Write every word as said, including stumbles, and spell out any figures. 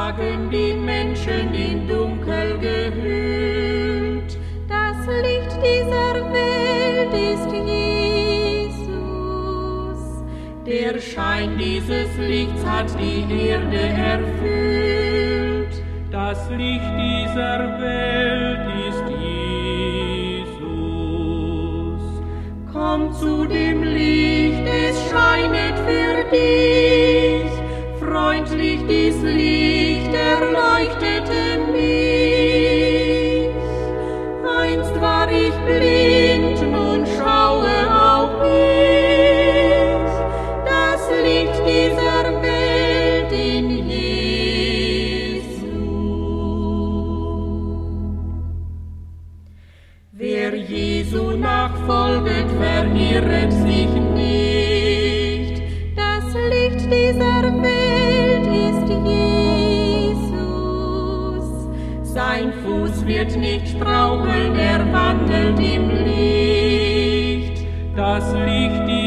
tragen die Menschen in Dunkel gehüllt. Das Licht dieser Welt ist Jesus. Der Schein dieses Lichts hat die Erde erfüllt. Das Licht dieser Welt ist Jesus. Komm zu dem Licht, es scheinet für dich. Freundlich dies Licht erleuchtete mich. Einst war ich blind, nun schaue auch ich. Das Licht dieser Welt in Jesu. Wer Jesu nachfolget, verirret sich nicht. Das Licht dieser Welt ist Jesus. Sein Fuß wird nicht straucheln, er wandelt im Licht. Das Licht